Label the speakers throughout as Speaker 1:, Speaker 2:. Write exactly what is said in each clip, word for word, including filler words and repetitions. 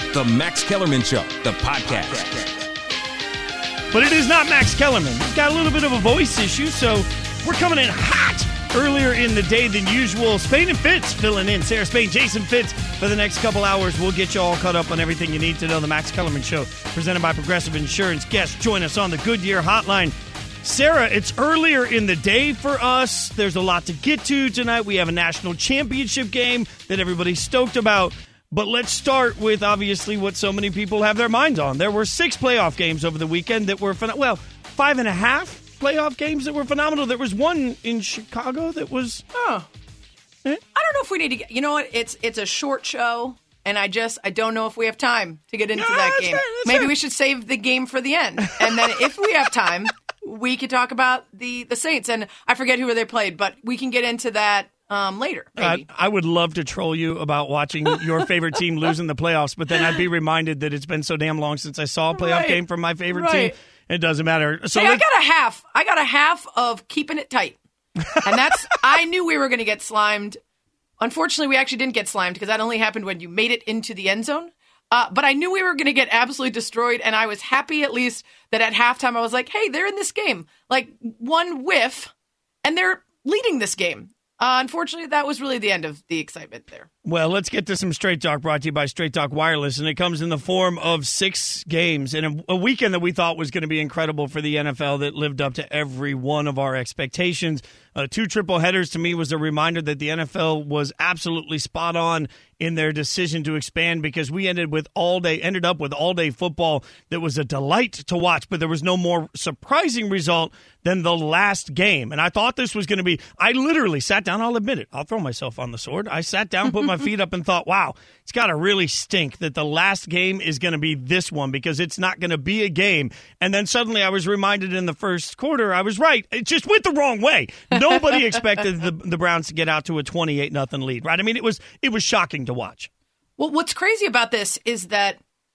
Speaker 1: The Max Kellerman Show, the podcast.
Speaker 2: But it is not Max Kellerman. He's got a little bit of a voice issue, so we're coming in hot earlier in the day than usual. Spain and Fitz filling in. Sarah Spain, Jason Fitz for the next couple hours. We'll get you all caught up on everything you need to know. The Max Kellerman Show, presented by Progressive Insurance. Guests join us on the Goodyear Hotline. Sarah, it's earlier in the day for us. There's a lot to get to tonight. We have a national championship game that everybody's stoked about. But let's start with, obviously, what so many people have their minds on. There were six playoff games over the weekend that were, phen- well, five and a half playoff games that were phenomenal. There was one in Chicago that was...
Speaker 3: Oh.
Speaker 2: Eh?
Speaker 3: I don't know if we need to get... You know what? It's it's a short show, and I just... I don't know if we have time to get into
Speaker 2: No,
Speaker 3: that
Speaker 2: that's
Speaker 3: game.
Speaker 2: fair, that's
Speaker 3: Maybe
Speaker 2: fair.
Speaker 3: we should save the game for the end. And then if we have time, we could talk about the, the Saints. And I forget who they played, but we can get into that um, later, maybe.
Speaker 2: I, I would love to troll you about watching your favorite team losing the playoffs, but then I'd be reminded that it's been so damn long since I saw a playoff
Speaker 3: Right.
Speaker 2: game from my favorite
Speaker 3: Right.
Speaker 2: team. It doesn't matter. So
Speaker 3: hey, I
Speaker 2: let's-
Speaker 3: got a half. I got a half of keeping it tight. And that's, I knew we were going to get slimed. Unfortunately, we actually didn't get slimed because that only happened when you made it into the end zone. Uh, but I knew we were going to get absolutely destroyed. And I was happy at least that at halftime I was like, hey, they're in this game. Like one whiff and they're leading this game. Uh, unfortunately, that was really the end of the excitement there.
Speaker 2: Well, let's get to some Straight Talk brought to you by Straight Talk Wireless, and it comes in the form of six games in a, a weekend that we thought was going to be incredible for the N F L that lived up to every one of our expectations. Uh, two triple headers to me was a reminder that the N F L was absolutely spot on in their decision to expand because we ended with all day, ended up with all day football that was a delight to watch, but there was no more surprising result than the last game. And I thought this was going to be, I literally sat down, I'll admit it, I'll throw myself on the sword. I sat down, put my feet up and thought, wow, it's got to really stink that the last game is going to be this one because it's not going to be a game. And then suddenly I was reminded in the first quarter, I was right. It just went the wrong way. Nobody expected the, the Browns to get out to a twenty-eight nothing lead, right? I mean, it was it was shocking to watch.
Speaker 3: Well, what's crazy about this is that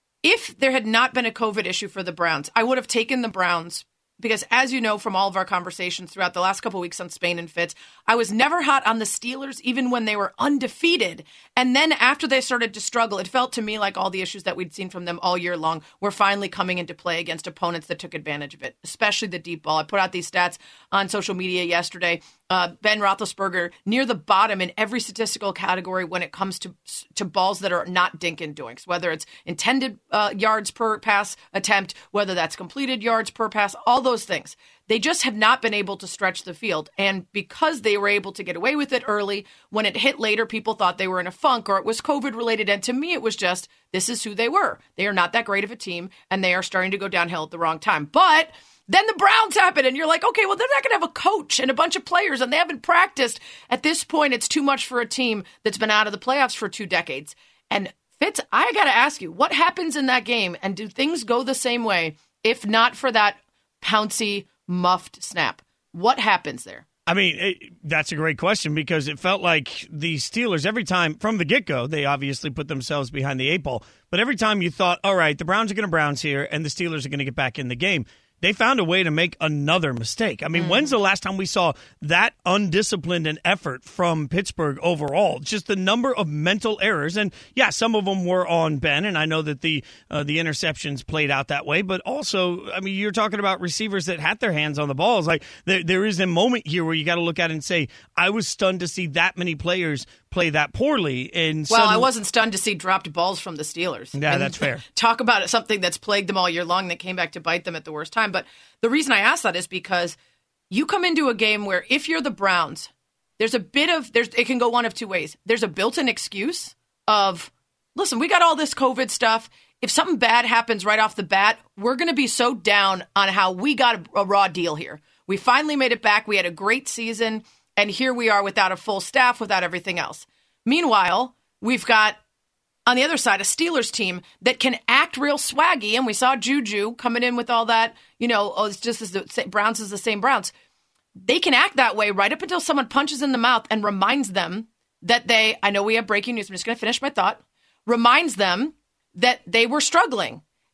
Speaker 3: if there had not been a COVID issue for the Browns, I would have taken the Browns because, as you know from all of our conversations throughout the last couple of weeks on Spain and Fitz, I was never hot on the Steelers, even when they were undefeated. And then after they started to struggle, it felt to me like all the issues that we'd seen from them all year long were finally coming into play against opponents that took advantage of it, especially the deep ball. I put out these stats on social media yesterday. Uh, Ben Roethlisberger near the bottom in every statistical category when it comes to to balls that are not dink and doinks, whether it's intended uh, yards per pass attempt, whether that's completed yards per pass, all those things. They just have not been able to stretch the field. And because they were able to get away with it early, when it hit later, people thought they were in a funk or it was COVID related. And to me, it was just, this is who they were. They are not that great of a team and they are starting to go downhill at the wrong time. But then the Browns happen, and you're like, okay, well, they're not going to have a coach and a bunch of players, and they haven't practiced. At this point, it's too much for a team that's been out of the playoffs for two decades. And Fitz, I got to ask you, what happens in that game, and do things go the same way if not for that pouncy, muffed snap? What happens there?
Speaker 2: I mean, it, that's a great question because it felt like the Steelers, every time from the get-go, they obviously put themselves behind the eight ball. But every time you thought, all right, the Browns are going to Browns here, and the Steelers are going to get back in the game, they found a way to make another mistake. I mean, mm. when's the last time we saw that undisciplined an effort from Pittsburgh overall? Just the number of mental errors. And, yeah, some of them were on Ben, and I know that the uh, the interceptions played out that way. But also, I mean, you're talking about receivers that had their hands on the balls. Like, there, there is a moment here where you got to look at it and say, I was stunned to see that many players play that poorly. And
Speaker 3: well,
Speaker 2: suddenly-
Speaker 3: I wasn't stunned to see dropped balls from the Steelers.
Speaker 2: Yeah,
Speaker 3: and
Speaker 2: that's fair.
Speaker 3: Talk about it, something that's plagued them all year long that came back to bite them at the worst time. But the reason I ask that is because you come into a game where if you're the Browns, there's a bit of, there's it can go one of two ways. There's a built-in excuse of, listen, we got all this COVID stuff. If something bad happens right off the bat, we're going to be so down on how we got a, a raw deal here. We finally made it back. We had a great season. And here we are without a full staff, without everything else. Meanwhile, we've got, on the other side, a Steelers team that can act real swaggy. And we saw Juju coming in with all that, you know, oh, it's just as the Browns is the same Browns. They can act that way right up until someone punches in the mouth and reminds them that they, I know we have breaking news, I'm just going to finish my thought, reminds them that they were struggling.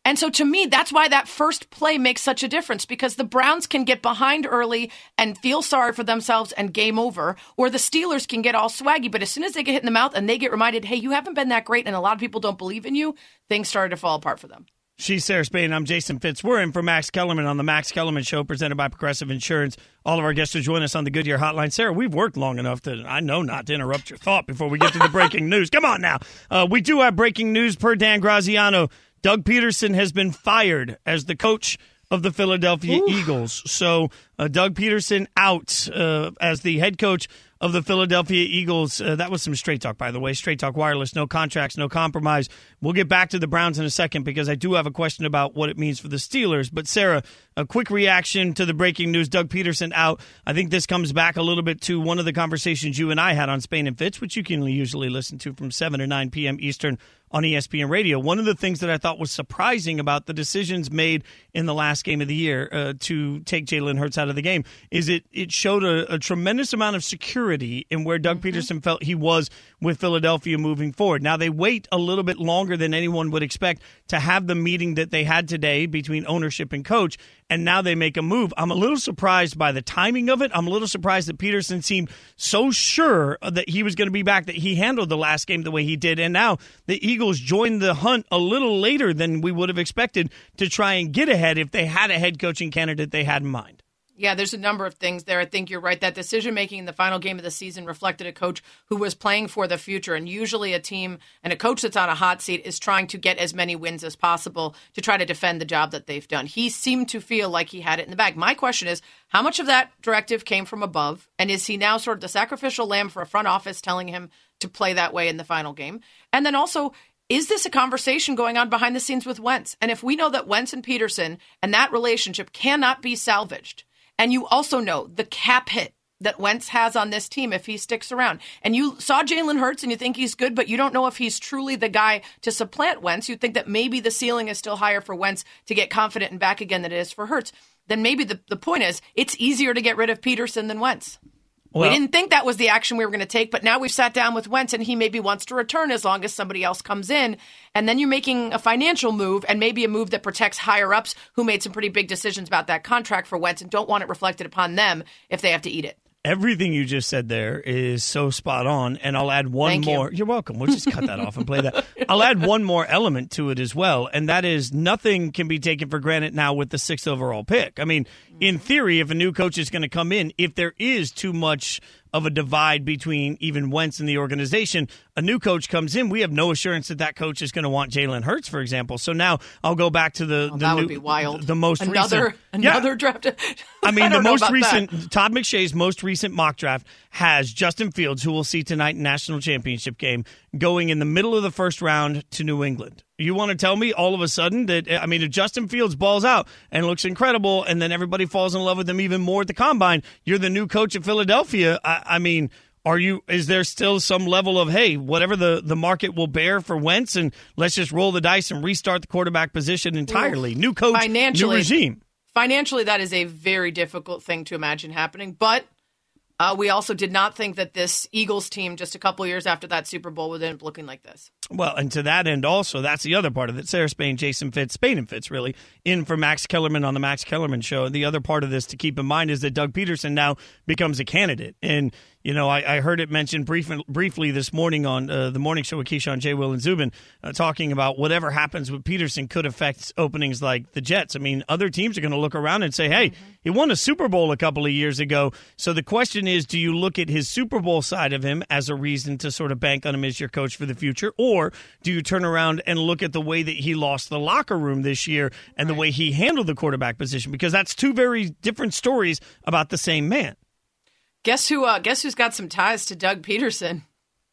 Speaker 3: And so to me, that's why that first play makes such a difference, because the Browns can get behind early and feel sorry for themselves and game over, or the Steelers can get all swaggy. But as soon as they get hit in the mouth and they get reminded, hey, you haven't been that great and a lot of people don't believe in you, things started to fall apart for them.
Speaker 2: She's Sarah Spain. I'm Jason Fitz. We're in for Max Kellerman on the Max Kellerman Show, presented by Progressive Insurance. All of our guests will join us on the Goodyear Hotline. Sarah, we've worked long enough to, I know, not to interrupt your thought before we get to the breaking news. Come on now. Uh, we do have breaking news per Dan Graziano. Doug Peterson has been fired as the coach of the Philadelphia Ooh. Eagles. So uh, Doug Peterson out uh, as the head coach of the Philadelphia Eagles. Uh, that was some Straight Talk, by the way. Straight Talk Wireless, no contracts, no compromise. We'll get back to the Browns in a second because I do have a question about what it means for the Steelers. But, Sarah, a quick reaction to the breaking news. Doug Peterson out. I think this comes back a little bit to one of the conversations you and I had on Spain and Fitz, which you can usually listen to from seven to nine p.m. Eastern on E S P N Radio. One of the things that I thought was surprising about the decisions made in the last game of the year uh, to take Jalen Hurts out of the game is it it showed a, a tremendous amount of security in where Doug mm-hmm. Peterson felt he was with Philadelphia moving forward. Now, they wait a little bit longer than anyone would expect to have the meeting that they had today between ownership and coach, and now they make a move. I'm a little surprised by the timing of it. I'm a little surprised that Peterson seemed so sure that he was going to be back, that he handled the last game the way he did, and now the Eagles joined the hunt a little later than we would have expected to try and get ahead if they had a head coaching candidate they had in mind.
Speaker 3: Yeah, there's a number of things there. I think you're right. That decision-making in the final game of the season reflected a coach who was playing for the future. And usually a team and a coach that's on a hot seat is trying to get as many wins as possible to try to defend the job that they've done. He seemed to feel like he had it in the bag. My question is, how much of that directive came from above? And is he now sort of the sacrificial lamb for a front office telling him to play that way in the final game? And then also, is this a conversation going on behind the scenes with Wentz? And if we know that Wentz and Peterson and that relationship cannot be salvaged, and you also know the cap hit that Wentz has on this team if he sticks around, and you saw Jalen Hurts and you think he's good, but you don't know if he's truly the guy to supplant Wentz, you think that maybe the ceiling is still higher for Wentz to get confident and back again than it is for Hurts, then maybe the, the point is it's easier to get rid of Peterson than Wentz. Well, we didn't think that was the action we were going to take, but now we've sat down with Wentz and he maybe wants to return as long as somebody else comes in. And then you're making a financial move and maybe a move that protects higher ups who made some pretty big decisions about that contract for Wentz and don't want it reflected upon them if they have to eat it.
Speaker 2: Everything you just said there is so spot on, and I'll add one
Speaker 3: Thank
Speaker 2: more.
Speaker 3: You.
Speaker 2: You're welcome. We'll just cut that off and play that. I'll add one more element to it as well, and that is nothing can be taken for granted now with the sixth overall pick. I mean, in theory, if a new coach is going to come in, if there is too much of a divide between even Wentz and the organization, a new coach comes in, we have no assurance that that coach is going to want Jalen Hurts, for example. So now I'll go back to the,
Speaker 3: oh,
Speaker 2: the
Speaker 3: that
Speaker 2: new,
Speaker 3: would be wild.
Speaker 2: The most
Speaker 3: another
Speaker 2: recent,
Speaker 3: another
Speaker 2: yeah.
Speaker 3: draft.
Speaker 2: I mean,
Speaker 3: I
Speaker 2: the most recent
Speaker 3: that.
Speaker 2: Todd McShay's most recent mock draft has Justin Fields, who we'll see tonight in national championship game, going in the middle of the first round to New England. You want to tell me all of a sudden that, I mean, if Justin Fields balls out and looks incredible and then everybody falls in love with him even more at the combine, you're the new coach of Philadelphia. I, I mean, are you? Is there still some level of, hey, whatever the, the market will bear for Wentz, and let's just roll the dice and restart the quarterback position entirely? Ooh, new coach, new regime.
Speaker 3: Financially, that is a very difficult thing to imagine happening, but Uh, we also did not think that this Eagles team, just a couple years after that Super Bowl, would end up looking like this.
Speaker 2: Well, and to that end also, that's the other part of it. Sarah Spain, Jason Fitz, Spain and Fitz, really, in for Max Kellerman on the Max Kellerman Show. And the other part of this to keep in mind is that Doug Peterson now becomes a candidate. And, you know, I, I heard it mentioned brief, briefly this morning on uh, the morning show with Keyshawn, J. Will, and Zubin, uh, talking about whatever happens with Peterson could affect openings like the Jets. I mean, other teams are going to look around and say, hey, mm-hmm. he won a Super Bowl a couple of years ago. So the question is, do you look at his Super Bowl side of him as a reason to sort of bank on him as your coach for the future? Or do you turn around and look at the way that he lost the locker room this year and right. the way he handled the quarterback position? Because that's two very different stories about the same man.
Speaker 3: Guess who? Uh, guess who's got some ties to Doug Peterson?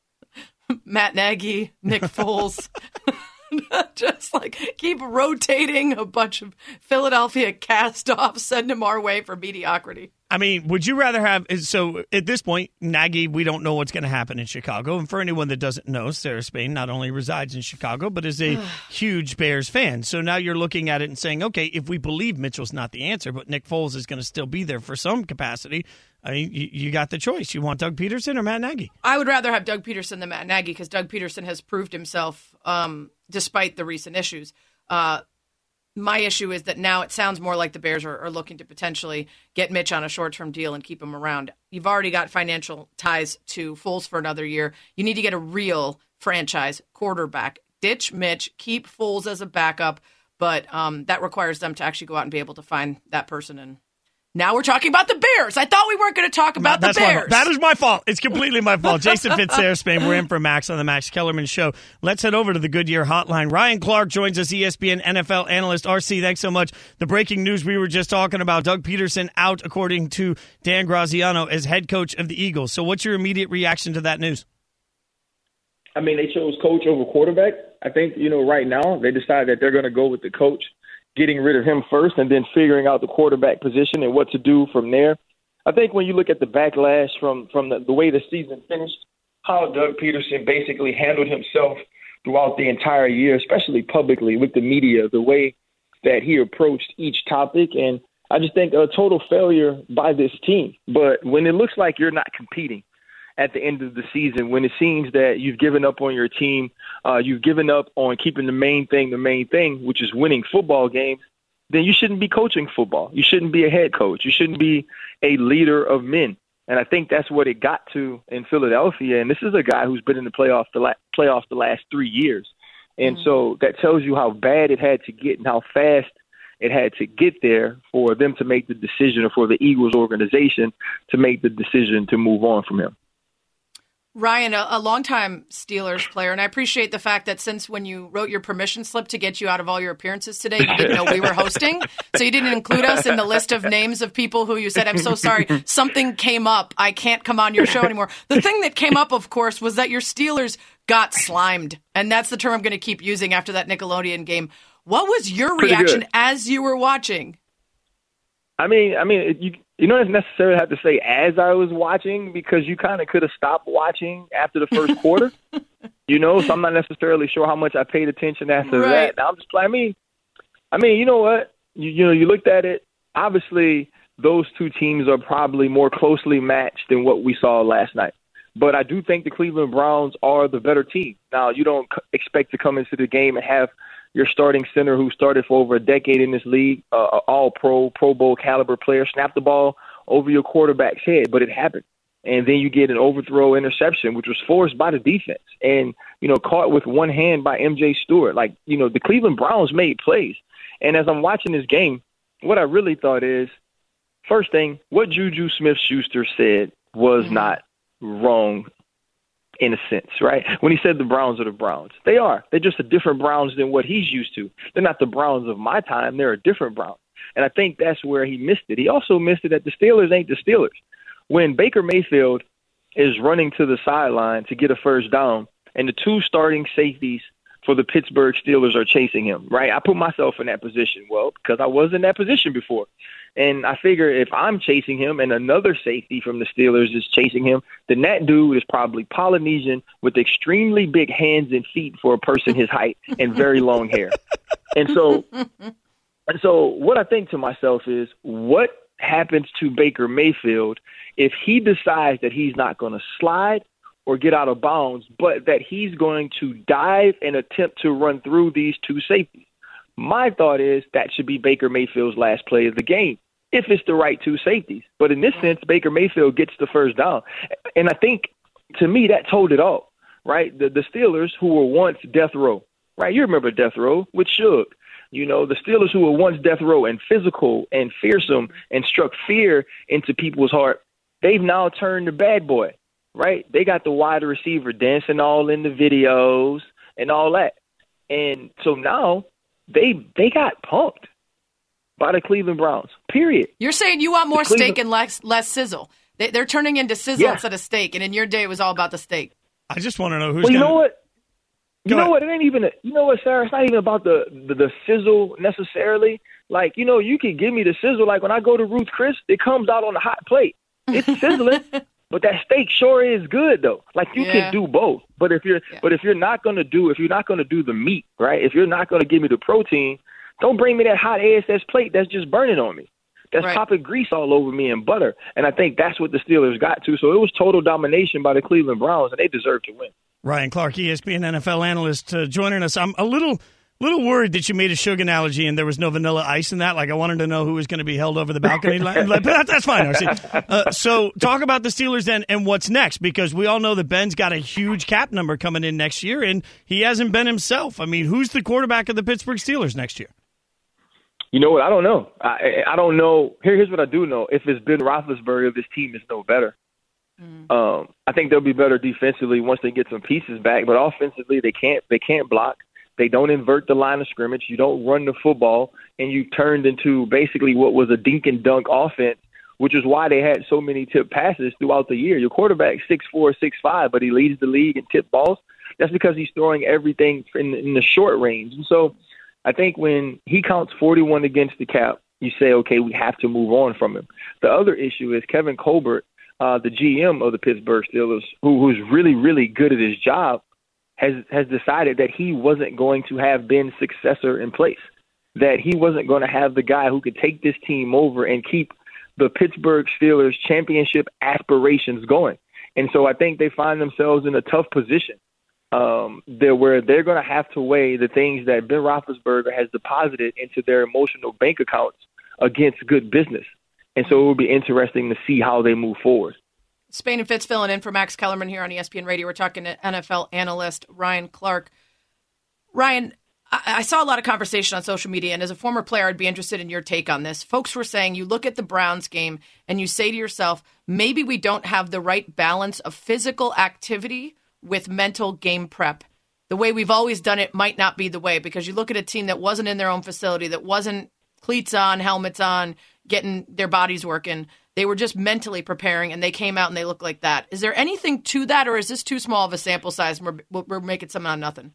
Speaker 3: Matt Nagy, Nick Foles. Just like keep rotating a bunch of Philadelphia cast-offs, send them our way for mediocrity.
Speaker 2: I mean, would you rather have – so at this point, Nagy, we don't know what's going to happen in Chicago. And for anyone that doesn't know, Sarah Spain not only resides in Chicago, but is a huge Bears fan. So now you're looking at it and saying, okay, if we believe Mitchell's not the answer, but Nick Foles is going to still be there for some capacity, I mean, you, you got the choice. You want Doug Peterson or Matt Nagy?
Speaker 3: I would rather have Doug Peterson than Matt Nagy because Doug Peterson has proved himself um, despite the recent issues. Uh My issue is that now it sounds more like the Bears are, are looking to potentially get Mitch on a short-term deal and keep him around. You've already got financial ties to Foles for another year. You need to get a real franchise quarterback. Ditch Mitch, keep Foles as a backup, but um, that requires them to actually go out and be able to find that person. And now we're talking about the Bears. I thought we weren't going to talk about
Speaker 2: That's
Speaker 3: the Bears.
Speaker 2: My, that is my fault. It's completely my fault. Jason Fitz-Air, Spain. We're in for Max on the Max Kellerman Show. Let's head over to the Goodyear Hotline. Ryan Clark joins us, E S P N N F L analyst. R C, thanks so much. The breaking news we were just talking about, Doug Peterson out, according to Dan Graziano, as head coach of the Eagles. So what's your immediate reaction to that news?
Speaker 4: I mean, they chose coach over quarterback. I think, you know, right now they decided that they're going to go with the coach, getting rid of him first and then figuring out the quarterback position and what to do from there. I think when you look at the backlash from, from the, the way the season finished, how Doug Peterson basically handled himself throughout the entire year, especially publicly with the media, the way that he approached each topic. And I just think a total failure by this team. But when it looks like you're not competing at the end of the season, when it seems that you've given up on your team, uh, you've given up on keeping the main thing the main thing, which is winning football games, then you shouldn't be coaching football. You shouldn't be a head coach. You shouldn't be a leader of men. And I think that's what it got to in Philadelphia. And this is a guy who's been in the playoff the la- playoffs the last three years. And mm-hmm. so that tells you how bad it had to get and how fast it had to get there for them to make the decision, or for the Eagles organization to make the decision to move on from him.
Speaker 3: Ryan, a, a longtime Steelers player, and I appreciate the fact that since when you wrote your permission slip to get you out of all your appearances today, you didn't know we were hosting, so you didn't include us in the list of names of people who you said, I'm so sorry, something came up, I can't come on your show anymore. The thing that came up, of course, was that your Steelers got slimed, and that's the term I'm going to keep using after that Nickelodeon game. What was your
Speaker 4: Pretty
Speaker 3: reaction
Speaker 4: good.
Speaker 3: as you were watching?
Speaker 4: I mean, I mean, you you don't necessarily have to say as I was watching, because you kind of could have stopped watching after the first quarter, you know. So I'm not necessarily sure how much I paid attention after
Speaker 3: right.
Speaker 4: that. Now I'm just, I mean, I mean, you know what? You, you know, you looked at it. Obviously, those two teams are probably more closely matched than what we saw last night. But I do think the Cleveland Browns are the better team. Now, you don't c- expect to come into the game and have your starting center, who started for over a decade in this league, uh, all-pro, Pro Bowl caliber player, snap the ball over your quarterback's head, but it happened. And then you get an overthrow interception, which was forced by the defense and, you know, caught with one hand by M J Stewart. Like, you know, the Cleveland Browns made plays. And as I'm watching this game, what I really thought is, first thing, what Juju Smith-Schuster said was mm-hmm. not wrong in a sense, right? When he said the Browns are the Browns. They are. They're just a different Browns than what he's used to. They're not the Browns of my time. They're a different Browns. And I think that's where he missed it. He also missed it that the Steelers ain't the Steelers. When Baker Mayfield is running to the sideline to get a first down, and the two starting safeties for the Pittsburgh Steelers are chasing him, right? I put myself in that position. Well, because I was in that position before. And I figure if I'm chasing him and another safety from the Steelers is chasing him, then that dude is probably Polynesian with extremely big hands and feet for a person his height and very long hair. And so, and so what I think to myself is, what happens to Baker Mayfield if he decides that he's not going to slide or get out of bounds, but that he's going to dive and attempt to run through these two safeties? My thought is that should be Baker Mayfield's last play of the game, if it's the right two safeties. But in this sense, Baker Mayfield gets the first down. And I think, to me, that told it all, right? The, the Steelers, who were once death row, right? You remember death row with Suge. You know, the Steelers, who were once death row and physical and fearsome and struck fear into people's heart, they've now turned to bad boy, right? They got the wide receiver dancing all in the videos and all that. And so now they they got punked by the Cleveland Browns, period.
Speaker 3: You're saying you want more steak and less less sizzle. They, they're turning into sizzle yeah. instead of steak, and in your day it was all about the steak.
Speaker 2: I just want to know who's
Speaker 4: well, you
Speaker 2: gonna...
Speaker 4: know what? You
Speaker 2: Go
Speaker 4: know
Speaker 2: ahead.
Speaker 4: what? It ain't even, a, you know what, Sarah? It's not even about the, the, the sizzle necessarily. Like, you know, you can give me the sizzle. Like when I go to Ruth Chris, it comes out on a hot plate. It's sizzling, but that steak sure is good though. Like you yeah. can do both. But if you're, yeah. but if you're not gonna do, if you're not gonna do the meat, right? If you're not gonna give me the protein, don't bring me that hot A S S plate that's just burning on me. That's right. popping grease all over me and butter. And I think that's what the Steelers got to. So it was total domination by the Cleveland Browns, and they deserve to win.
Speaker 2: Ryan Clark, E S P N N F L analyst, uh, joining us. I'm a little little worried that you made a sugar analogy and there was no vanilla ice in that. Like, I wanted to know who was going to be held over the balcony. Like, but that, that's fine, R C. Uh, so talk about the Steelers then and what's next, because we all know that Ben's got a huge cap number coming in next year, and he hasn't been himself. I mean, who's the quarterback of the Pittsburgh Steelers next year?
Speaker 4: You know what? I don't know. I, I don't know. Here, here's what I do know. If it's Ben Roethlisberger, this team is no better. Mm. Um, I think they'll be better defensively once they get some pieces back, but offensively they can't. They can't block. They don't invert the line of scrimmage. You don't run the football, and you turned into basically what was a dink and dunk offense, which is why they had so many tip passes throughout the year. Your quarterback six four, six five, but he leads the league in tip balls. That's because he's throwing everything in, in the short range. And so I think when he counts forty-one against the cap, you say, okay, we have to move on from him. The other issue is Kevin Colbert, uh, the G M of the Pittsburgh Steelers, who, who's really, really good at his job, has has decided that he wasn't going to have Ben's successor in place, that he wasn't going to have the guy who could take this team over and keep the Pittsburgh Steelers championship aspirations going. And so I think they find themselves in a tough position um, there where they're going to have to weigh the things that Ben Roethlisberger has deposited into their emotional bank accounts against good business. And so it will be interesting to see how they move forward.
Speaker 3: Spain and Fitz filling in for Max Kellerman here on E S P N Radio. We're talking to N F L analyst Ryan Clark. Ryan, I, I saw a lot of conversation on social media, and as a former player, I'd be interested in your take on this. Folks were saying you look at the Browns game and you say to yourself, maybe we don't have the right balance of physical activity with mental game prep. The way we've always done it might not be the way, because you look at a team that wasn't in their own facility, that wasn't cleats on, helmets on, getting their bodies working. They were just mentally preparing, and they came out and they looked like that. Is there anything to that, or is this too small of a sample size and we're, we're making something out of nothing?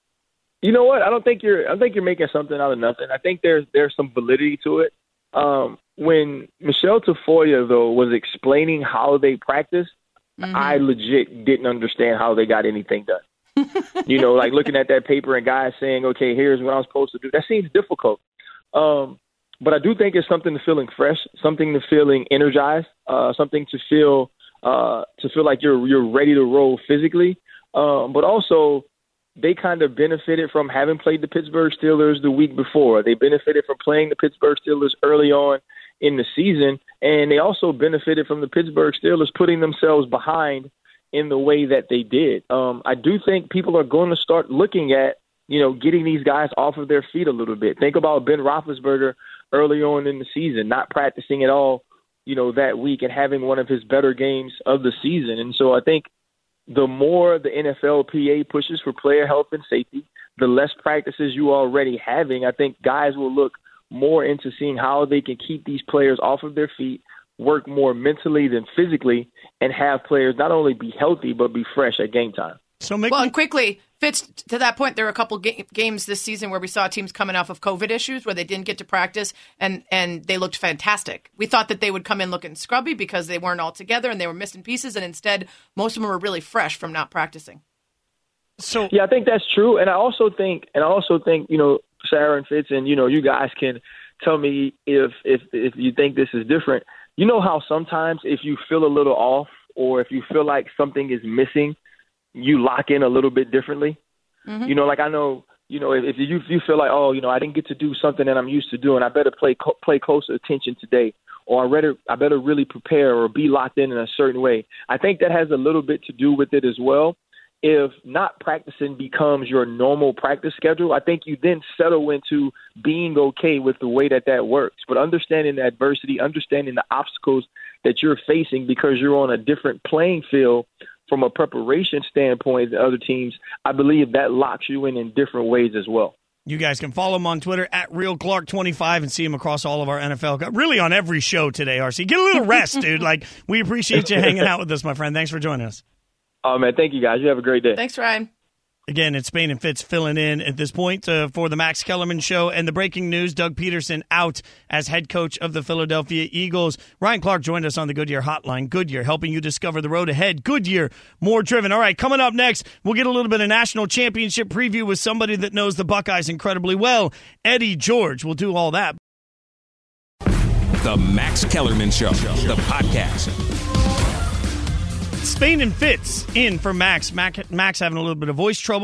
Speaker 4: You know what? I don't think you're. I don't think you're making something out of nothing. I think there's there's some validity to it. Um, when Michelle Tafoya though was explaining how they practice, mm-hmm. I legit didn't understand how they got anything done. You know, like looking at that paper and guys saying, "Okay, here's what I'm supposed to do." That seems difficult. Um, But I do think it's something to feeling fresh, something to feeling energized, uh, something to feel uh, to feel like you're you're ready to roll physically. Um, but also, they kind of benefited from having played the Pittsburgh Steelers the week before. They benefited from playing the Pittsburgh Steelers early on in the season, and they also benefited from the Pittsburgh Steelers putting themselves behind in the way that they did. Um, I do think people are going to start looking at, you know, getting these guys off of their feet a little bit. Think about Ben Roethlisberger early on in the season, not practicing at all, you know, that week and having one of his better games of the season. And so I think the more the N F L P A pushes for player health and safety, the less practices you are already having, I think guys will look more into seeing how they can keep these players off of their feet, work more mentally than physically, and have players not only be healthy but be fresh at game time.
Speaker 2: So make
Speaker 3: well,
Speaker 2: me-
Speaker 3: and quickly, Fitz, to that point, there were a couple ga- games this season where we saw teams coming off of COVID issues where they didn't get to practice, and, and they looked fantastic. We thought that they would come in looking scrubby because they weren't all together and they were missing pieces, and instead, most of them were really fresh from not practicing.
Speaker 2: So
Speaker 4: yeah, I think that's true, and I also think, and I also think, you know, Sarah and Fitz, and you know, you guys can tell me if if if you think this is different. You know how sometimes if you feel a little off, or if you feel like something is missing, you lock in a little bit differently. Mm-hmm. You know, like I know, you know, if, if you if you feel like, oh, you know, I didn't get to do something that I'm used to doing, I better play co- play closer attention today, or I better I better really prepare or be locked in in a certain way. I think that has a little bit to do with it as well. If not practicing becomes your normal practice schedule, I think you then settle into being okay with the way that that works. But understanding the adversity, understanding the obstacles that you're facing because you're on a different playing field from a preparation standpoint than other teams, I believe that locks you in in different ways as well.
Speaker 2: You guys can follow him on Twitter at Real Clark twenty-five and see him across all of our N F L, really on every show today, R C. Get a little rest, dude. Like, we appreciate you hanging out with us, my friend. Thanks for joining us.
Speaker 4: Oh, man, thank you, guys. You have a great day.
Speaker 3: Thanks, Ryan.
Speaker 2: Again, it's Spain and Fitz filling in at this point uh, for the Max Kellerman Show. And the breaking news, Doug Peterson out as head coach of the Philadelphia Eagles. Ryan Clark joined us on the Goodyear Hotline. Goodyear, helping you discover the road ahead. Goodyear, more driven. All right, coming up next, we'll get a little bit of national championship preview with somebody that knows the Buckeyes incredibly well. Eddie George will do all that.
Speaker 1: The Max Kellerman Show, the podcast.
Speaker 2: Spain and Fitz in for Max. Mac, Max having a little bit of voice trouble.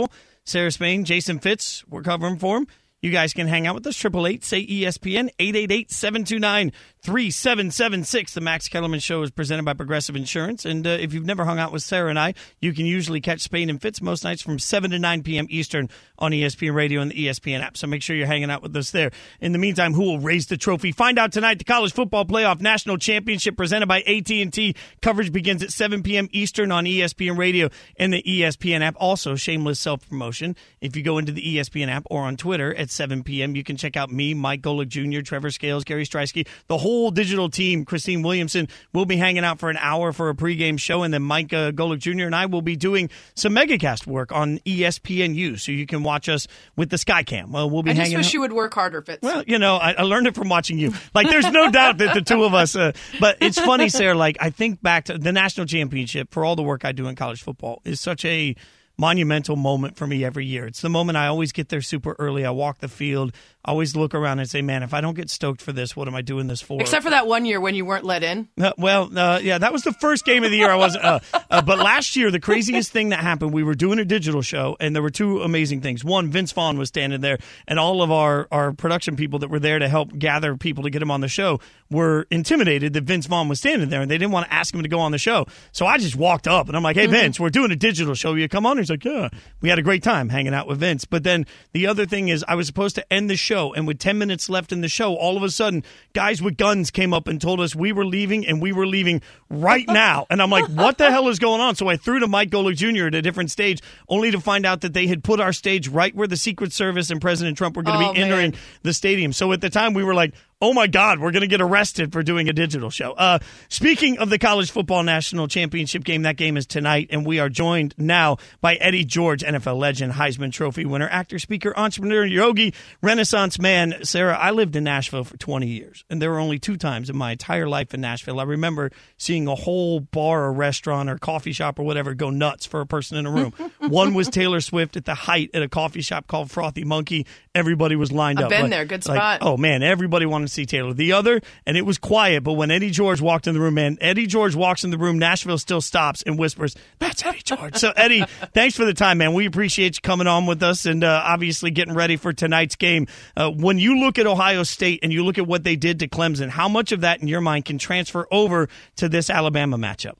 Speaker 2: Sarah Spain, Jason Fitz, we're covering for him. You guys can hang out with us. Triple eight say E S P N, eight eight eight, seven two nine, three seven seven six. The Max Kellerman Show is presented by Progressive Insurance. And uh, if you've never hung out with Sarah and I, you can usually catch Spain and Fitz most nights from seven to nine p.m. Eastern on E S P N Radio and the E S P N app. So make sure you're hanging out with us there. In the meantime, who will raise the trophy? Find out tonight. The College Football Playoff National Championship presented by A T and T. Coverage begins at seven p.m. Eastern on E S P N Radio and the E S P N app. Also, shameless self-promotion. If you go into the E S P N app or on Twitter at seven p.m., you can check out me, Mike Golick Junior, Trevor Scales, Gary Streisky, the whole digital team. Christine Williamson will be hanging out for an hour for a pregame show, and then Mike uh, Golick Junior and I will be doing some MegaCast work on E S P N U, so you can watch us with the Skycam. Well, we'll be
Speaker 3: I just
Speaker 2: hanging
Speaker 3: wish
Speaker 2: out.
Speaker 3: you would work harder, Fitz.
Speaker 2: Well, you know, I, I learned it from watching you. Like, there's no doubt that the two of us, uh, but it's funny, Sarah, like, I think back to the national championship for all the work I do in college football is such a monumental moment for me every year. It's the moment I always get there super early. I walk the field. I always look around and say, man, if I don't get stoked for this, what am I doing this for?
Speaker 3: Except for that one year when you weren't let in.
Speaker 2: Uh, well, uh, yeah, that was the first game of the year I wasn't. Uh, uh, but last year, the craziest thing that happened, we were doing a digital show, and there were two amazing things. One, Vince Vaughn was standing there, and all of our, our production people that were there to help gather people to get him on the show were intimidated that Vince Vaughn was standing there, and they didn't want to ask him to go on the show. So I just walked up, and I'm like, hey, mm-hmm. Vince, we're doing a digital show. Will you come on? He's like, yeah. We had a great time hanging out with Vince. But then the other thing is I was supposed to end the show, and with ten minutes left in the show, all of a sudden, guys with guns came up and told us we were leaving, and we were leaving right now. And I'm like, what the hell is going on? So I threw to Mike Golick Junior at a different stage, only to find out that they had put our stage right where the Secret Service and President Trump were going to
Speaker 3: oh,
Speaker 2: be entering
Speaker 3: man.
Speaker 2: the stadium. So at the time, we were like, oh, my God, we're going to get arrested for doing a digital show. Uh, speaking of the College Football National Championship game, that game is tonight, and we are joined now by Eddie George, N F L legend, Heisman Trophy winner, actor, speaker, entrepreneur, yogi, Renaissance man. Sarah, I lived in Nashville for twenty years, and there were only two times in my entire life in Nashville I remember seeing a whole bar or restaurant or coffee shop or whatever go nuts for a person in a room. One was Taylor Swift at the height at a coffee shop called Frothy Monkey. Everybody was lined
Speaker 3: I've
Speaker 2: up.
Speaker 3: been
Speaker 2: like,
Speaker 3: there. Good
Speaker 2: like,
Speaker 3: spot.
Speaker 2: oh, man, everybody wanted to see Taylor. The other, and it was quiet, but when Eddie George walked in the room, man, Eddie George walks in the room, Nashville still stops and whispers, that's Eddie George. So, Eddie, thanks for the time, man. We appreciate you coming on with us and uh, obviously getting ready for tonight's game. Uh, when you look at Ohio State and you look at what they did to Clemson, how much of that in your mind can transfer over to this Alabama matchup?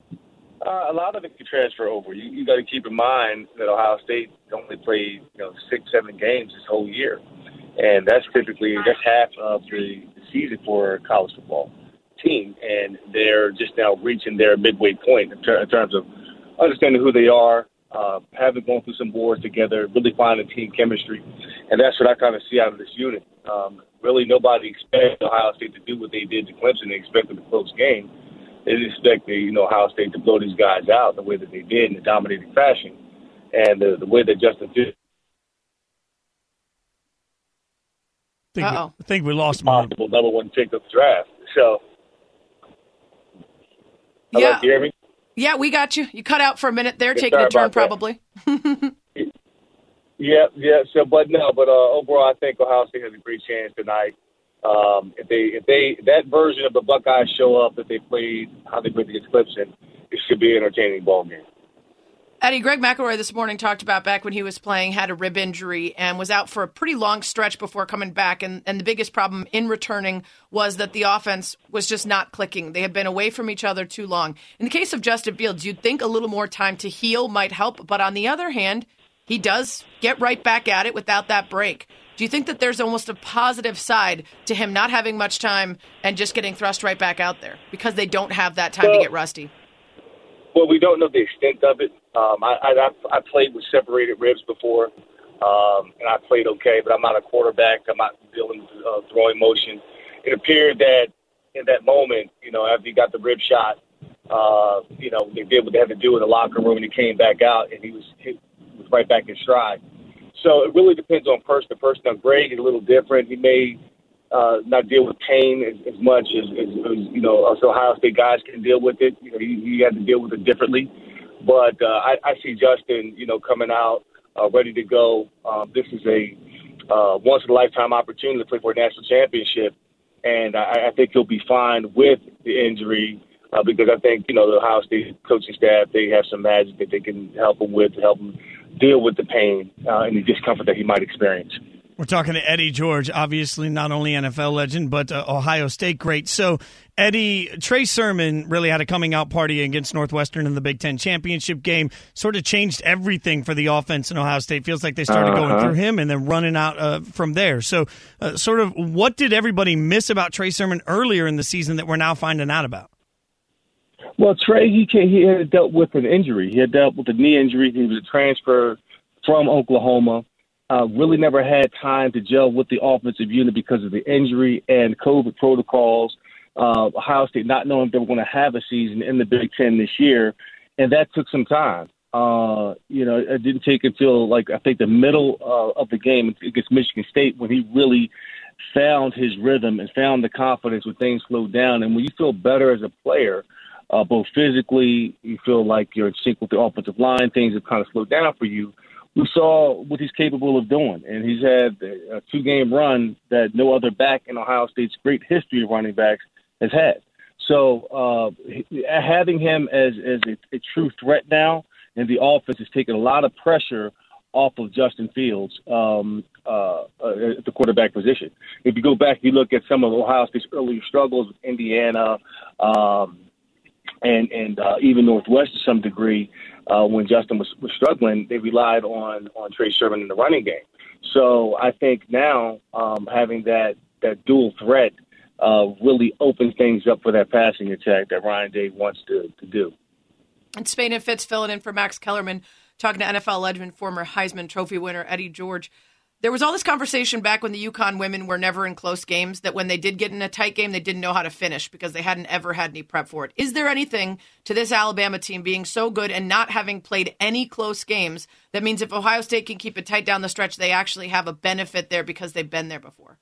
Speaker 5: Uh, a lot of it can transfer over. You, you got to keep in mind that Ohio State only played, you know, six, seven games this whole year. And that's typically, that's half of the season for a college football team. And they're just now reaching their midway point in, ter- in terms of understanding who they are, uh, having gone through some wars together, really finding team chemistry. And that's what I kind of see out of this unit. Um, really, nobody expected Ohio State to do what they did to Clemson. They expected a close game. They didn't expect the, you know, Ohio State to blow these guys out the way that they did in a dominating fashion. And the, the way that Justin did.
Speaker 2: I think, we, I think we lost him.
Speaker 5: Possible number one pick of the draft. So,
Speaker 3: yeah,
Speaker 5: hello, do you hear me?
Speaker 3: Yeah, we got you. You cut out for a minute there,
Speaker 5: Yeah,
Speaker 3: taking a turn,
Speaker 5: that.
Speaker 3: probably.
Speaker 5: yeah, yeah. So, but no, but uh, overall, I think Ohio State has a great chance tonight. Um, if they, if they, that version of the Buckeyes show up that they played, how they played against Clemson, it should be an entertaining ball game.
Speaker 3: Eddie, Greg McElroy this morning talked about back when he was playing, had a rib injury and was out for a pretty long stretch before coming back. And, and the biggest problem in returning was that the offense was just not clicking. They had been away from each other too long. In the case of Justin Fields, you'd think a little more time to heal might help. But on the other hand, he does get right back at it without that break. Do you think that there's almost a positive side to him not having much time and just getting thrust right back out there because they don't have that time
Speaker 5: well,
Speaker 3: to get rusty?
Speaker 5: Well, we don't know the extent of it. Um, I, I, I played with separated ribs before, um, and I played okay, but I'm not a quarterback. I'm not dealing with uh, throwing motion. It appeared that in that moment, you know, after he got the rib shot, uh, you know, they did what they had to do in the locker room, and he came back out, and he was, he was right back in stride. So it really depends on person to person. Now, Greg is a little different. He may uh, not deal with pain as, as much as, as, as, you know, us Ohio State guys can deal with it. You know, he, he had to deal with it differently. But uh, I, I see Justin, you know, coming out uh, ready to go. Um, this is a uh, once-in-a-lifetime opportunity to play for a national championship. And I, I think he'll be fine with the injury uh, because I think, you know, the Ohio State coaching staff, they have some magic that they can help him with to help him deal with the pain uh, and the discomfort that he might experience.
Speaker 2: We're talking to Eddie George, obviously not only N F L legend, but uh, Ohio State great. So, Eddie, Trey Sermon really had a coming-out party against Northwestern in the Big Ten championship game, sort of changed everything for the offense in Ohio State. Feels like they started uh-huh. going through him and then running out uh, from there. So, uh, sort of what did everybody miss about Trey Sermon earlier in the season that we're now finding out about?
Speaker 5: Well, Trey, he, came, he had dealt with an injury. He had dealt with a knee injury. He was a transfer from Oklahoma. Uh, really never had time to gel with the offensive unit because of the injury and COVID protocols. Uh, Ohio State not knowing if they were going to have a season in the Big Ten this year, and that took some time. Uh, you know, it didn't take until, like, I think the middle uh, of the game against Michigan State when he really found his rhythm and found the confidence when things slowed down. And when you feel better as a player, uh, both physically, you feel like you're in sync with the offensive line, things have kind of slowed down for you. We saw what he's capable of doing, and he's had a two-game run that no other back in Ohio State's great history of running backs has had. So uh, having him as, as a, a true threat now, and the offense has taken a lot of pressure off of Justin Fields um, uh, at the quarterback position. If you go back, you look at some of Ohio State's earlier struggles with Indiana um, and, and uh, even Northwest to some degree, Uh, when Justin was, was struggling, they relied on, on Trey Sermon in the running game. So I think now um, having that, that dual threat uh, really opens things up for that passing attack that Ryan Day wants to, to do.
Speaker 3: And Spain and Fitz filling in for Max Kellerman, talking to N F L legend, former Heisman Trophy winner Eddie George. There was all this conversation back when the UConn women were never in close games, that when they did get in a tight game, they didn't know how to finish because they hadn't ever had any prep for it. Is there anything to this Alabama team being so good and not having played any close games that means if Ohio State can keep it tight down the stretch, they actually have a benefit there because they've been there before?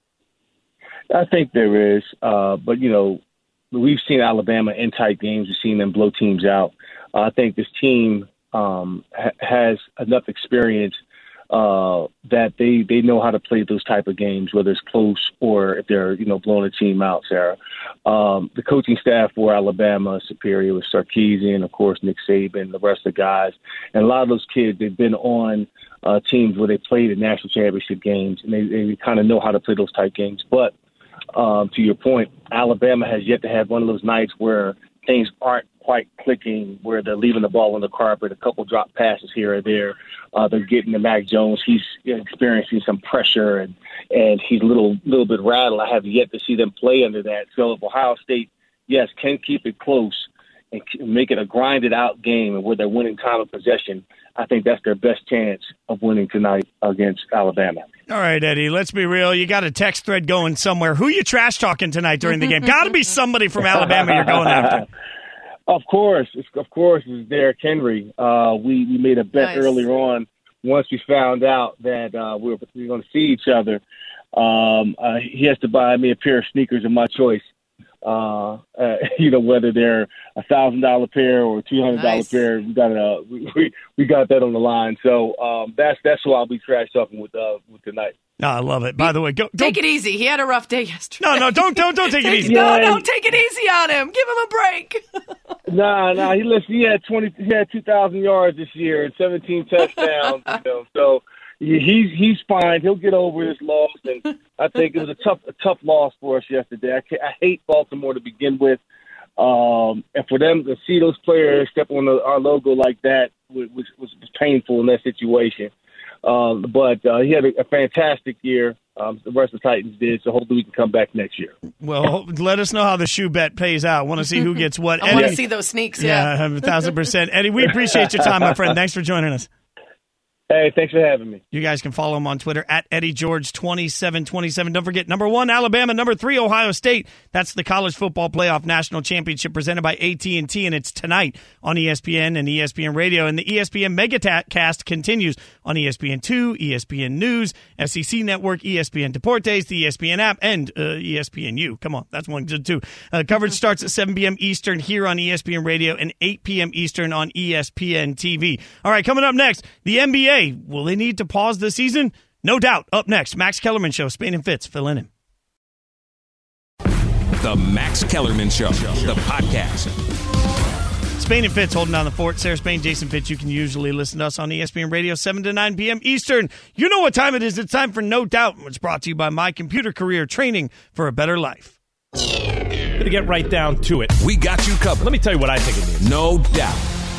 Speaker 5: I think there is. Uh, but, you know, we've seen Alabama in tight games. We've seen them blow teams out. Uh, I think this team um, ha- has enough experience Uh, that they, they know how to play those type of games, whether it's close or if they're, you know, blowing a team out, Sarah. Um, the coaching staff for Alabama is superior with Sarkisian, of course, Nick Saban, the rest of the guys. And a lot of those kids, they've been on uh, teams where they played in national championship games, and they, they kind of know how to play those type games. But um, to your point, Alabama has yet to have one of those nights where things aren't quite clicking, where they're leaving the ball on the carpet, a couple drop passes here or there. Uh, they're getting to Mac Jones. He's experiencing some pressure, and, and he's a little little bit rattled. I have yet to see them play under that. So if Ohio State, yes, can keep it close and make it a grinded-out game where they're winning time of possession, I think that's their best chance of winning tonight against Alabama.
Speaker 2: All right, Eddie, let's be real. You got a text thread going somewhere. Who you trash-talking tonight during the game? Got to be somebody from Alabama you're going after.
Speaker 5: Of course, it's, of course, it's Derrick Henry. Uh, we, we made a bet
Speaker 3: nice.
Speaker 5: earlier on once we found out that uh, we were, we were going to see each other. Um, uh, he has to buy me a pair of sneakers of my choice. Uh, uh, you know, whether they're a thousand dollar pair or a two hundred dollar
Speaker 3: nice.
Speaker 5: pair, we got uh, we we got that on the line. So um, that's that's who I'll be trash talking with uh, with tonight.
Speaker 2: No, I love it. By the way, go
Speaker 3: take it easy. He had a rough day yesterday.
Speaker 2: No, no, don't don't don't take, take it easy.
Speaker 3: No,
Speaker 5: yeah,
Speaker 3: no, take it easy on him. Give him a break.
Speaker 5: Nah, nah. He listen. He had twenty. He had two thousand yards this year and seventeen touchdowns. You know, so he's he's fine. He'll get over this loss, and I think it was a tough a tough loss for us yesterday. I, I hate Baltimore to begin with, um, and for them to see those players step on the, our logo like that was was, was painful in that situation. Um, but uh, he had a, a fantastic year. Um, the rest of the Titans did, so hopefully we can come back next year.
Speaker 2: Well, let us know how the shoe bet pays out. Want to see who gets what.
Speaker 3: I want to see those sneaks, yeah.
Speaker 2: Yeah, a thousand percent. Eddie, we appreciate your time, my friend. Thanks for joining us.
Speaker 5: Hey, thanks for having me.
Speaker 2: You guys can follow him on Twitter at Eddie George twenty-seven twenty-seven. Don't forget, number one, Alabama. Number three, Ohio State. That's the College Football Playoff National Championship presented by A T and T, and it's tonight on E S P N and E S P N Radio. And the E S P N Megacast continues on E S P N two, E S P N News, S E C Network, E S P N Deportes, the E S P N app, and uh, E S P N U. Come on, that's one good too. Uh, coverage starts at seven p.m. Eastern here on E S P N Radio and eight p.m. Eastern on E S P N T V. All right, coming up next, the N B A. Will they need to pause the season? No doubt. Up next, Max Kellerman Show. Spain and Fitz, fill in him.
Speaker 1: The Max Kellerman Show, the podcast.
Speaker 2: Spain and Fitz holding down the fort. Sarah Spain, Jason Fitz. You can usually listen to us on E S P N Radio, seven to nine p.m. Eastern. You know what time it is. It's time for No Doubt. It's brought to you by My Computer Career, training for a better life.
Speaker 6: Gonna get right down to it.
Speaker 1: We got you covered.
Speaker 6: Let me tell you what I think it means.
Speaker 1: No doubt.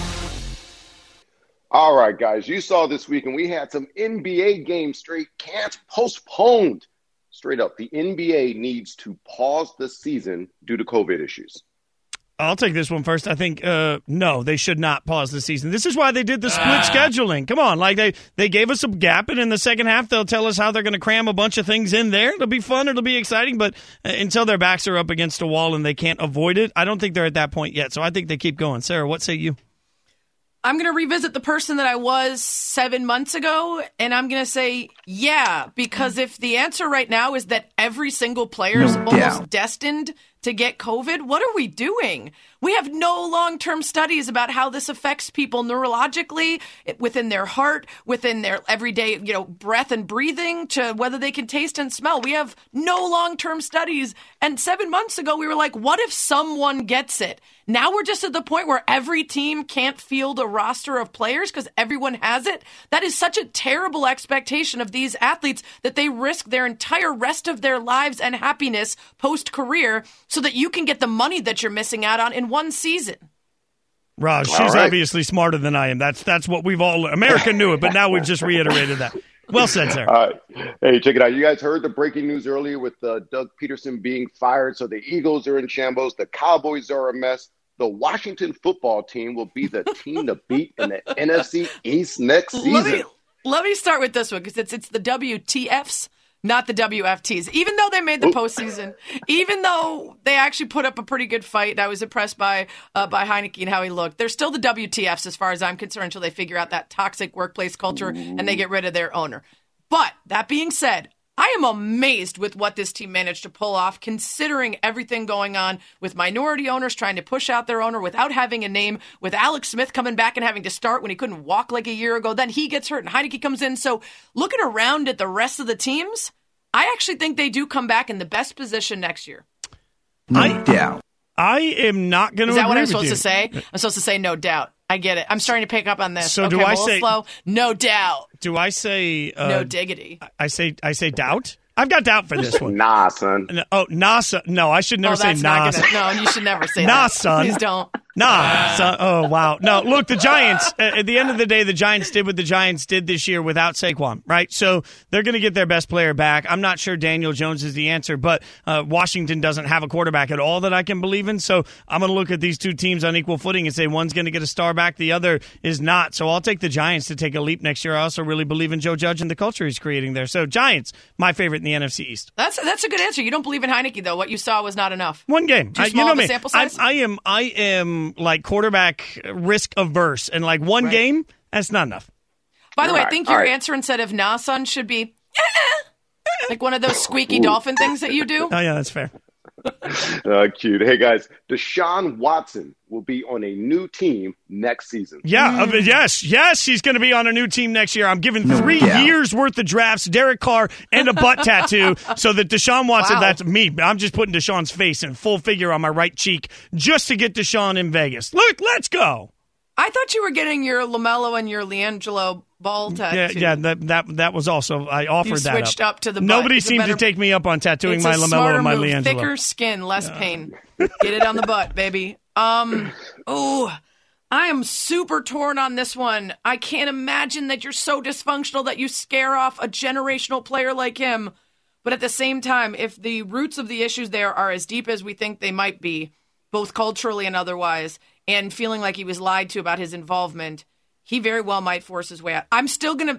Speaker 7: All right, guys, you saw this week, and we had some N B A games straight can't postponed. Straight up, the N B A needs to pause the season due to COVID issues.
Speaker 2: I'll take this one first. I think, uh, no, they should not pause the season. This is why they did the split ah. scheduling. Come on. Like, they, they gave us a gap, and in the second half, they'll tell us how they're going to cram a bunch of things in there. It'll be fun. It'll be exciting. But uh, until their backs are up against a wall and they can't avoid it, I don't think they're at that point yet. So I think they keep going. Sarah, what say you?
Speaker 3: I'm going to revisit the person that I was seven months ago, and I'm going to say, yeah, because if the answer right now is that every single player is no almost doubt. destined to get COVID, what are we doing? We have no long-term studies about how this affects people neurologically, within their heart, within their everyday, you know, breath and breathing, to whether they can taste and smell. We have no long-term studies. And seven months ago, we were like, what if someone gets it? Now we're just at the point where every team can't field a roster of players because everyone has it. That is such a terrible expectation of these athletes that they risk their entire rest of their lives and happiness post-career so that you can get the money that you're missing out on in one season.
Speaker 2: Raj, she's right. obviously smarter than I am. That's that's what we've all – America knew it, but now we've just reiterated that. Well said, sir.
Speaker 7: Uh, hey, check it out. You guys heard the breaking news earlier with uh, Doug Peterson being fired. So the Eagles are in shambles. The Cowboys are a mess. The Washington football team will be the team to beat in the N F C East next season.
Speaker 3: Let me, let me start with this one because it's, it's the W T Fs, not the W F Ts. Even though they made the Ooh. postseason, even though they actually put up a pretty good fight, I was impressed by uh, by Heineke and how he looked. They're still the W T Fs as far as I'm concerned until they figure out that toxic workplace culture Ooh. and they get rid of their owner. But that being said, I am amazed with what this team managed to pull off, considering everything going on with minority owners trying to push out their owner without having a name, with Alex Smith coming back and having to start when he couldn't walk like a year ago. Then he gets hurt and Heineke comes in. So looking around at the rest of the teams, I actually think they do come back in the best position next year.
Speaker 2: No doubt. I am not going to agree with you.
Speaker 3: Is that what I'm supposed to say? I'm supposed to say no doubt. I get it. I'm starting to pick up on this.
Speaker 2: So
Speaker 3: okay,
Speaker 2: do I say
Speaker 3: slow? No doubt.
Speaker 2: Do I say uh,
Speaker 3: no diggity?
Speaker 2: I say I say doubt. I've got doubt for this one.
Speaker 7: Nah, son.
Speaker 2: Oh, nah, son. No, I should never
Speaker 3: oh,
Speaker 2: say nah.
Speaker 3: Gonna, no, you should never say
Speaker 2: nah,
Speaker 3: that.
Speaker 2: son.
Speaker 3: Please don't.
Speaker 2: Nah, son. Oh, wow. No, look, the Giants, at the end of the day, the Giants did what the Giants did this year without Saquon, right? So they're going to get their best player back. I'm not sure Daniel Jones is the answer, but uh, Washington doesn't have a quarterback at all that I can believe in. So I'm going to look at these two teams on equal footing and say one's going to get a star back, the other is not. So I'll take the Giants to take a leap next year. I also really believe in Joe Judge and the culture he's creating there. So Giants, my favorite in the N F C East.
Speaker 3: That's that's a good answer. You don't believe in Heineke, though. What you saw was not enough.
Speaker 2: One game.
Speaker 3: Too
Speaker 2: I,
Speaker 3: small
Speaker 2: you know
Speaker 3: of a
Speaker 2: me.
Speaker 3: sample size?
Speaker 2: I, I am, I am like quarterback risk averse, and like one right. game, that's not enough.
Speaker 3: By the
Speaker 7: All
Speaker 3: way,
Speaker 7: right.
Speaker 3: I think
Speaker 7: All
Speaker 3: your
Speaker 7: right.
Speaker 3: answer instead of nah, son should be like one of those squeaky Ooh. dolphin things that you do.
Speaker 2: Oh, yeah, that's fair.
Speaker 7: uh, cute. Hey, guys, Deshaun Watson will be on a new team next season.
Speaker 2: Yeah, mm. uh, yes, yes, he's going to be on a new team next year. I'm giving three yeah. years worth of drafts, Derek Carr, and a butt tattoo so that Deshaun Watson, wow. that's me. I'm just putting Deshaun's face in full figure on my right cheek just to get Deshaun in Vegas. Look, let's go.
Speaker 3: I thought you were getting your LaMelo and your LiAngelo Ball tattoo.
Speaker 2: Yeah, yeah, that that that was also, I offered
Speaker 3: you
Speaker 2: that
Speaker 3: switched
Speaker 2: up.
Speaker 3: up to the
Speaker 2: Nobody
Speaker 3: butt.
Speaker 2: seemed
Speaker 3: better,
Speaker 2: to take me up on tattooing my LaMelo and my
Speaker 3: move.
Speaker 2: LiAngelo.
Speaker 3: Thicker skin, less yeah. pain. Get it on the butt, baby. Um, oh, I am super torn on this one. I can't imagine that you're so dysfunctional that you scare off a generational player like him. But at the same time, if the roots of the issues there are as deep as we think they might be, both culturally and otherwise, and feeling like he was lied to about his involvement, he very well might force his way out. I'm still going to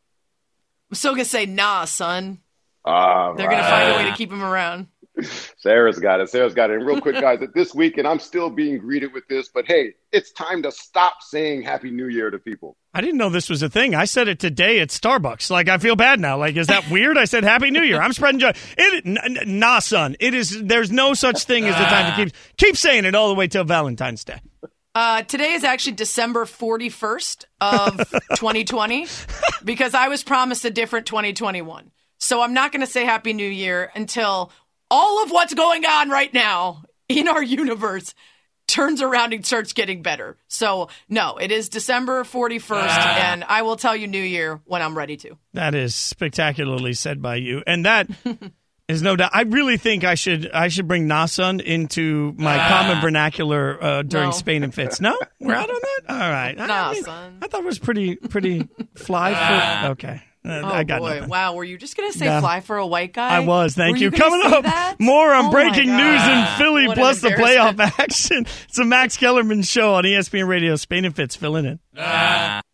Speaker 3: I'm still going to say, nah, son.
Speaker 7: All
Speaker 3: They're
Speaker 7: right.
Speaker 3: going to find a way to keep him around.
Speaker 7: Sarah's got it. Sarah's got it. And real quick, guys, at this weekend, I'm still being greeted with this, but hey, it's time to stop saying Happy New Year to people.
Speaker 2: I didn't know this was a thing. I said it today at Starbucks. Like, I feel bad now. Like, is that weird? I said Happy New Year. I'm spreading joy. It, n- n- nah, son. It is. There's no such thing as the time to keep keep saying it all the way till Valentine's Day.
Speaker 3: Uh, today is actually December forty-first of twenty twenty because I was promised a different twenty twenty-one. So I'm not going to say Happy New Year until all of what's going on right now in our universe turns around and starts getting better. So, no, it is December forty-first, ah. and I will tell you New Year when I'm ready to.
Speaker 2: That is spectacularly said by you. And that is no doubt. I really think I should I should bring Nasun into my ah. common vernacular uh, during no. Spain and Fitz. No? We're out on that? All right.
Speaker 3: Nah,
Speaker 2: I, mean,
Speaker 3: son.
Speaker 2: I thought it was pretty, pretty fly
Speaker 3: ah.
Speaker 2: for... Okay. Uh,
Speaker 3: oh,
Speaker 2: I got
Speaker 3: boy.
Speaker 2: nothing.
Speaker 3: Wow, were you just going to say
Speaker 2: no.
Speaker 3: fly for a white guy?
Speaker 2: I was, thank
Speaker 3: were
Speaker 2: you.
Speaker 3: you
Speaker 2: Coming up,
Speaker 3: that?
Speaker 2: more on
Speaker 3: oh
Speaker 2: breaking news in Philly,
Speaker 3: what
Speaker 2: plus the playoff action. It's a Max Kellerman show on E S P N Radio. Spain and Fitz filling in. Ah.